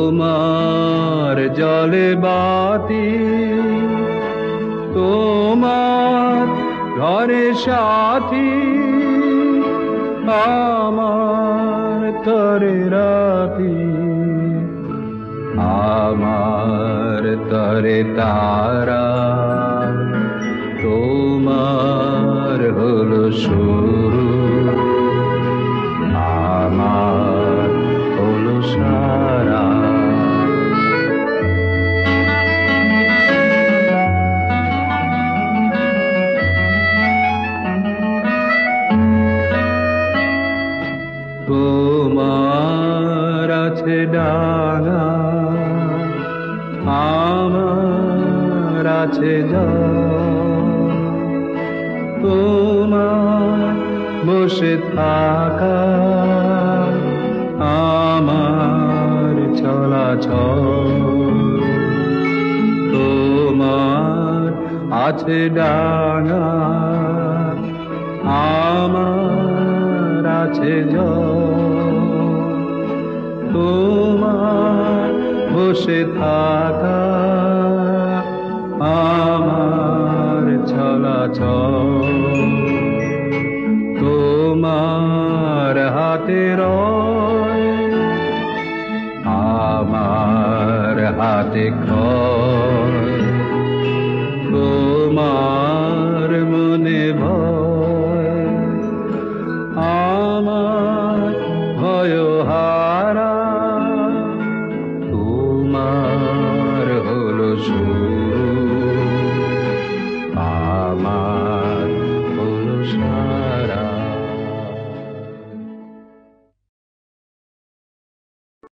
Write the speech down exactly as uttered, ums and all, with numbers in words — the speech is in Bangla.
তোমার জলে বাতি, তোমার ঘরে সাথী, আমার তরে রাতি, আমার তরে তারা, তোমার হলো শুরু, আমার হলো সারা। তোমার আছে ডানা, আমার আছে জল, তোমার বসে থাকা, আমার চলাচল। তোমার আছে ডানা, আমার আছে জল, তোমার বসে থাকা, আমার চলাচল। তোমার হাতে রয়, আমার হাতে খড়,